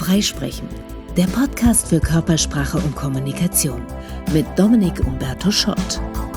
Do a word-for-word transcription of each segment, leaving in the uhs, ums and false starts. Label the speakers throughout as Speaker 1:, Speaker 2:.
Speaker 1: Freisprechen, der Podcast für Körpersprache und Kommunikation mit Dominik Umberto Schott.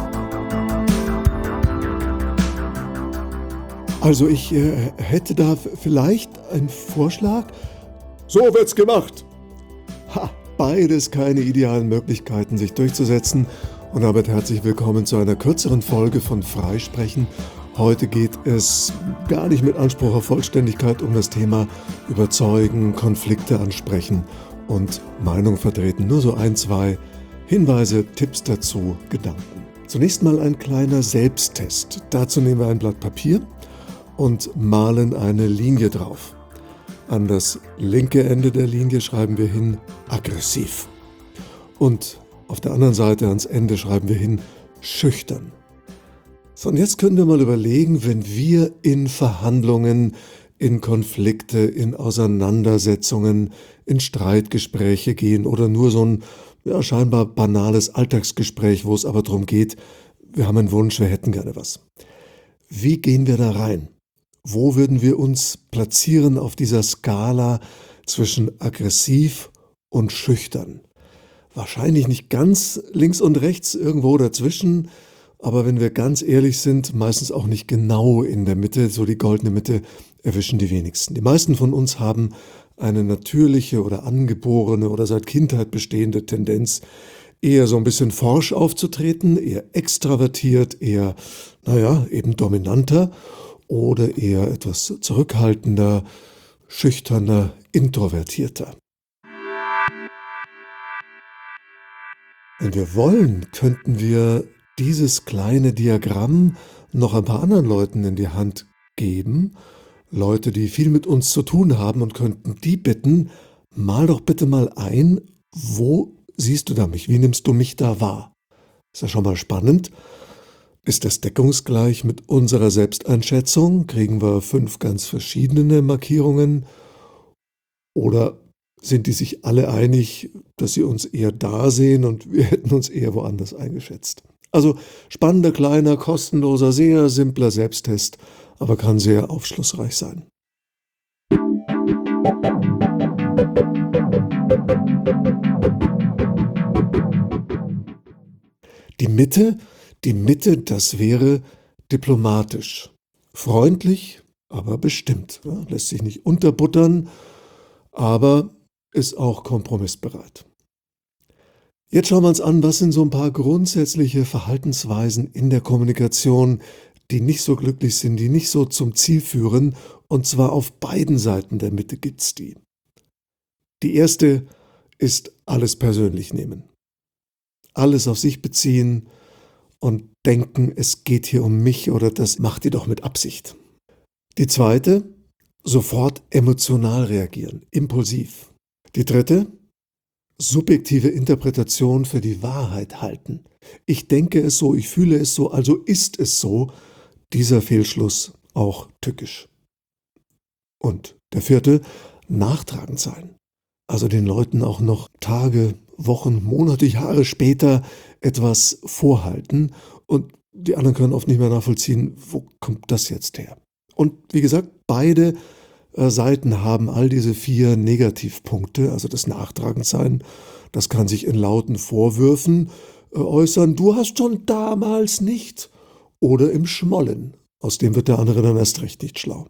Speaker 2: Also ich äh, hätte da vielleicht einen Vorschlag. So wird's gemacht. Ha, beides keine idealen Möglichkeiten, sich durchzusetzen. Und damit herzlich willkommen zu einer kürzeren Folge von Freisprechen. Heute geht es gar nicht mit Anspruch auf Vollständigkeit um das Thema Überzeugen, Konflikte ansprechen und Meinung vertreten. Nur so ein, zwei Hinweise, Tipps dazu, Gedanken. Zunächst mal ein kleiner Selbsttest. Dazu nehmen wir ein Blatt Papier und malen eine Linie drauf. An das linke Ende der Linie schreiben wir hin aggressiv. Und auf der anderen Seite ans Ende schreiben wir hin schüchtern. So, und jetzt können wir mal überlegen, wenn wir in Verhandlungen, in Konflikte, in Auseinandersetzungen, in Streitgespräche gehen oder nur so ein ja, scheinbar banales Alltagsgespräch, wo es aber darum geht, wir haben einen Wunsch, wir hätten gerne was. Wie gehen wir da rein? Wo würden wir uns platzieren auf dieser Skala zwischen aggressiv und schüchtern? Wahrscheinlich nicht ganz links und rechts, irgendwo dazwischen, aber wenn wir ganz ehrlich sind, meistens auch nicht genau in der Mitte, so die goldene Mitte erwischen die wenigsten. Die meisten von uns haben eine natürliche oder angeborene oder seit Kindheit bestehende Tendenz, eher so ein bisschen forsch aufzutreten, eher extravertiert, eher, naja, eben dominanter oder eher etwas zurückhaltender, schüchterner, introvertierter. Wenn wir wollen, könnten wir dieses kleine Diagramm noch ein paar anderen Leuten in die Hand geben, Leute, die viel mit uns zu tun haben, und könnten die bitten, mal doch bitte mal ein, wo siehst du da mich, wie nimmst du mich da wahr? Ist ja schon mal spannend. Ist das deckungsgleich mit unserer Selbsteinschätzung? Kriegen wir fünf ganz verschiedene Markierungen? Oder sind die sich alle einig, dass sie uns eher da sehen und wir hätten uns eher woanders eingeschätzt? Also spannender, kleiner, kostenloser, sehr simpler Selbsttest, aber kann sehr aufschlussreich sein. Die Mitte, die Mitte, das wäre diplomatisch. Freundlich, aber bestimmt. Ja, lässt sich nicht unterbuttern, aber ist auch kompromissbereit. Jetzt schauen wir uns an, was sind so ein paar grundsätzliche Verhaltensweisen in der Kommunikation, die nicht so glücklich sind, die nicht so zum Ziel führen, und zwar auf beiden Seiten der Mitte gibt's die. Die erste ist alles persönlich nehmen. Alles auf sich beziehen und denken, es geht hier um mich oder das macht ihr doch mit Absicht. Die zweite, sofort emotional reagieren, impulsiv. Die dritte, subjektive Interpretation für die Wahrheit halten. Ich denke es so, ich fühle es so, also ist es so. Dieser Fehlschluss auch tückisch. Und der vierte, nachtragend sein. Also den Leuten auch noch Tage, Wochen, Monate, Jahre später etwas vorhalten und die anderen können oft nicht mehr nachvollziehen, wo kommt das jetzt her? Und wie gesagt, beide Seiten haben all diese vier Negativpunkte, also das Nachtragendsein, das kann sich in lauten Vorwürfen äh, äußern, du hast schon damals nicht, oder im Schmollen, aus dem wird der andere dann erst recht nicht schlau.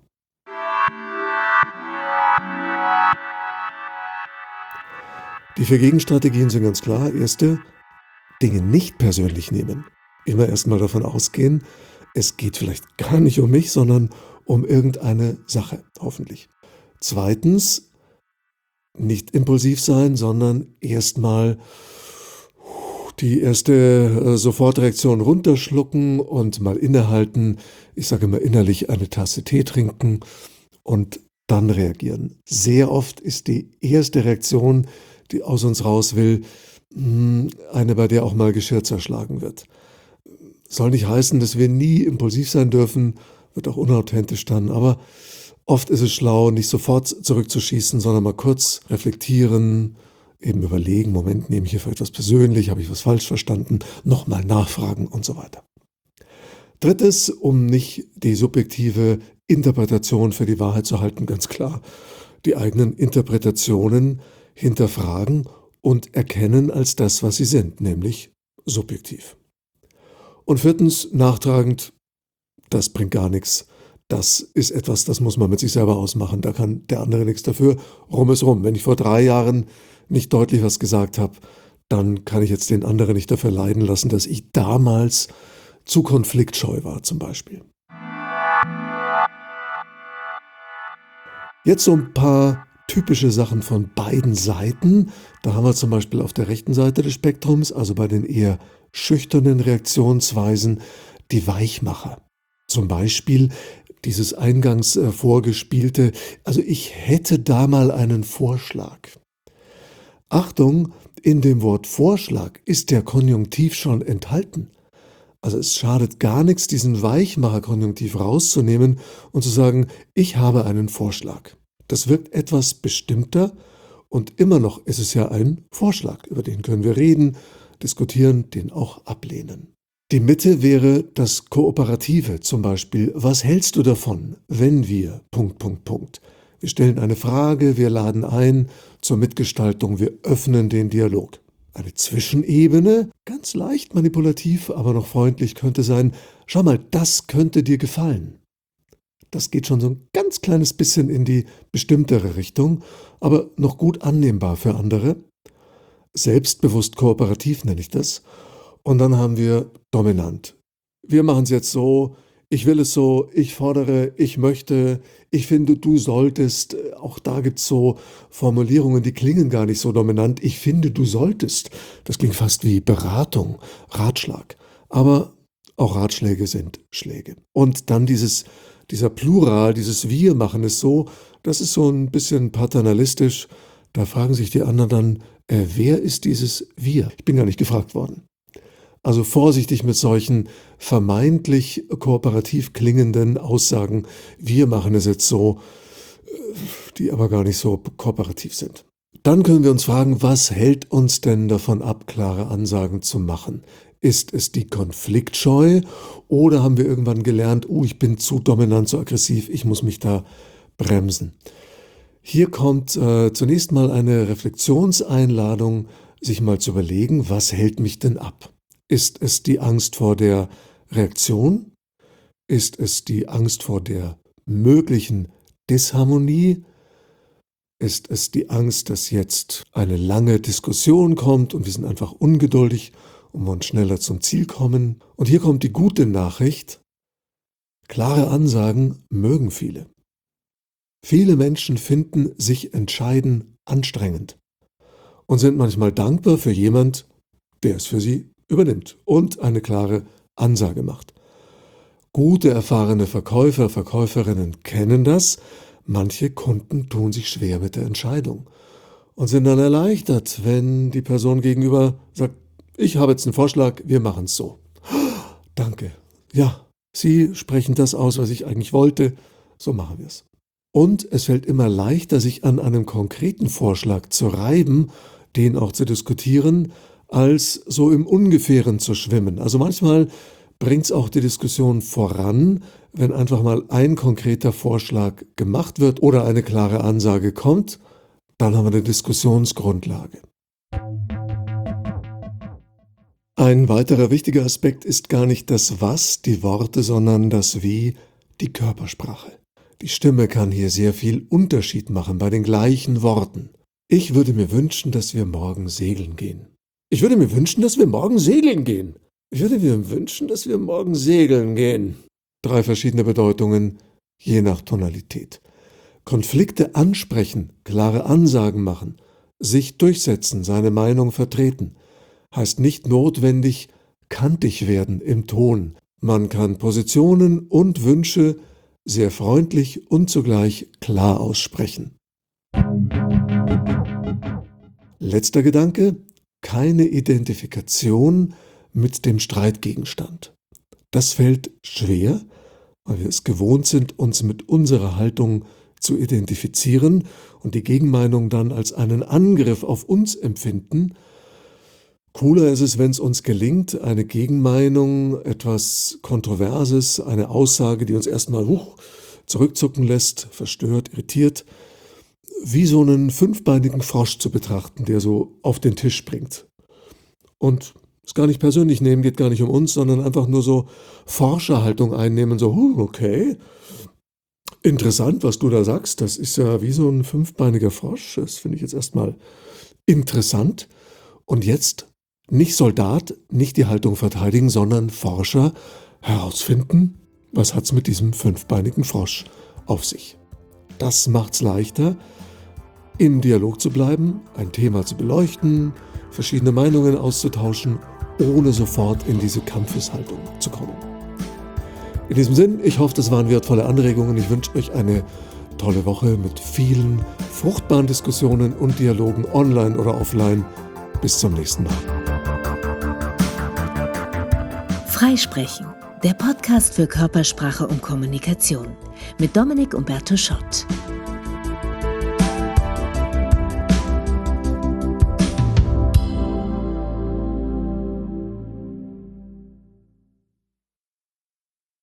Speaker 2: Die vier Gegenstrategien sind ganz klar. Erste, Dinge nicht persönlich nehmen. Immer erstmal davon ausgehen, es geht vielleicht gar nicht um mich, sondern um irgendeine Sache, hoffentlich. Zweitens, nicht impulsiv sein, sondern erstmal die erste äh, Sofortreaktion runterschlucken und mal innehalten. Ich sage immer innerlich eine Tasse Tee trinken und dann reagieren. Sehr oft ist die erste Reaktion, die aus uns raus will, eine, bei der auch mal Geschirr zerschlagen wird. Soll nicht heißen, dass wir nie impulsiv sein dürfen, wird auch unauthentisch dann, aber oft ist es schlau, nicht sofort zurückzuschießen, sondern mal kurz reflektieren, eben überlegen, Moment, nehme ich hier für etwas persönlich, habe ich was falsch verstanden, nochmal nachfragen und so weiter. Drittes, um nicht die subjektive Interpretation für die Wahrheit zu halten, ganz klar, die eigenen Interpretationen hinterfragen und erkennen als das, was sie sind, nämlich subjektiv. Und viertens, nachtragend, das bringt gar nichts. Das ist etwas, das muss man mit sich selber ausmachen. Da kann der andere nichts dafür. Rum ist rum. Wenn ich vor drei Jahren nicht deutlich was gesagt habe, dann kann ich jetzt den anderen nicht dafür leiden lassen, dass ich damals zu konfliktscheu war zum Beispiel. Jetzt so ein paar typische Sachen von beiden Seiten. Da haben wir zum Beispiel auf der rechten Seite des Spektrums, also bei den eher schüchternen Reaktionsweisen, die Weichmacher. Zum Beispiel dieses eingangs äh, vorgespielte, also ich hätte da mal einen Vorschlag. Achtung, in dem Wort Vorschlag ist der Konjunktiv schon enthalten. Also es schadet gar nichts, diesen Weichmacher-Konjunktiv rauszunehmen und zu sagen, ich habe einen Vorschlag. Das wirkt etwas bestimmter und immer noch ist es ja ein Vorschlag, über den können wir reden, diskutieren, den auch ablehnen. Die Mitte wäre das Kooperative, zum Beispiel, was hältst du davon, wenn wir, Punkt, Punkt, Punkt. Wir stellen eine Frage, wir laden ein zur Mitgestaltung, wir öffnen den Dialog. Eine Zwischenebene, ganz leicht manipulativ, aber noch freundlich könnte sein, schau mal, das könnte dir gefallen. Das geht schon so ein ganz kleines bisschen in die bestimmtere Richtung, aber noch gut annehmbar für andere. Selbstbewusst kooperativ nenne ich das. Und dann haben wir dominant. Wir machen es jetzt so, ich will es so, ich fordere, ich möchte, ich finde, du solltest. Auch da gibt es so Formulierungen, die klingen gar nicht so dominant. Ich finde, du solltest. Das klingt fast wie Beratung, Ratschlag. Aber auch Ratschläge sind Schläge. Und dann dieses, dieser Plural, dieses Wir machen es so, das ist so ein bisschen paternalistisch. Da fragen sich die anderen dann, äh, wer ist dieses Wir? Ich bin gar nicht gefragt worden. Also vorsichtig mit solchen vermeintlich kooperativ klingenden Aussagen, wir machen es jetzt so, die aber gar nicht so kooperativ sind. Dann können wir uns fragen, was hält uns denn davon ab, klare Ansagen zu machen? Ist es die Konfliktscheu oder haben wir irgendwann gelernt, oh, ich bin zu dominant, zu aggressiv, ich muss mich da bremsen? Hier kommt äh, zunächst mal eine Reflexionseinladung, sich mal zu überlegen, was hält mich denn ab? Ist es die Angst vor der Reaktion? Ist es die Angst vor der möglichen Disharmonie? Ist es die Angst, dass jetzt eine lange Diskussion kommt und wir sind einfach ungeduldig und wollen schneller zum Ziel kommen? Und hier kommt die gute Nachricht. Klare Ansagen mögen viele. Viele Menschen finden sich entscheiden anstrengend und sind manchmal dankbar für jemand, der es für sie übernimmt und eine klare Ansage macht. Gute, erfahrene Verkäufer, Verkäuferinnen kennen das. Manche Kunden tun sich schwer mit der Entscheidung und sind dann erleichtert, wenn die Person gegenüber sagt, ich habe jetzt einen Vorschlag, wir machen es so. Danke. Ja, Sie sprechen das aus, was ich eigentlich wollte, so machen wir es. Und es fällt immer leichter, sich an einem konkreten Vorschlag zu reiben, den auch zu diskutieren, als so im Ungefähren zu schwimmen. Also manchmal bringt es auch die Diskussion voran, wenn einfach mal ein konkreter Vorschlag gemacht wird oder eine klare Ansage kommt, dann haben wir eine Diskussionsgrundlage. Ein weiterer wichtiger Aspekt ist gar nicht das Was, die Worte, sondern das Wie, die Körpersprache. Die Stimme kann hier sehr viel Unterschied machen bei den gleichen Worten. Ich würde mir wünschen, dass wir morgen segeln gehen. Ich würde mir wünschen, dass wir morgen segeln gehen. Ich würde mir wünschen, dass wir morgen segeln gehen. Drei verschiedene Bedeutungen, je nach Tonalität. Konflikte ansprechen, klare Ansagen machen, sich durchsetzen, seine Meinung vertreten, heißt nicht notwendig kantig werden im Ton. Man kann Positionen und Wünsche sehr freundlich und zugleich klar aussprechen. Letzter Gedanke. Keine Identifikation mit dem Streitgegenstand. Das fällt schwer, weil wir es gewohnt sind, uns mit unserer Haltung zu identifizieren und die Gegenmeinung dann als einen Angriff auf uns empfinden. Cooler ist es, wenn es uns gelingt, eine Gegenmeinung, etwas Kontroverses, eine Aussage, die uns erstmal huch, zurückzucken lässt, verstört, irritiert, wie so einen fünfbeinigen Frosch zu betrachten, der so auf den Tisch springt. Und es gar nicht persönlich nehmen, geht gar nicht um uns, sondern einfach nur so Forscherhaltung einnehmen, so, huh, okay, interessant, was du da sagst, das ist ja wie so ein fünfbeiniger Frosch, das finde ich jetzt erstmal interessant. Und jetzt nicht Soldat, nicht die Haltung verteidigen, sondern Forscher herausfinden, was hat's mit diesem fünfbeinigen Frosch auf sich. Das macht's leichter, im Dialog zu bleiben, ein Thema zu beleuchten, verschiedene Meinungen auszutauschen, ohne sofort in diese Kampfeshaltung zu kommen. In diesem Sinn, ich hoffe, das waren wertvolle Anregungen. Ich wünsche euch eine tolle Woche mit vielen fruchtbaren Diskussionen und Dialogen online oder offline. Bis zum nächsten Mal.
Speaker 1: Freisprechen, der Podcast für Körpersprache und Kommunikation mit Dominik Umberto Schott.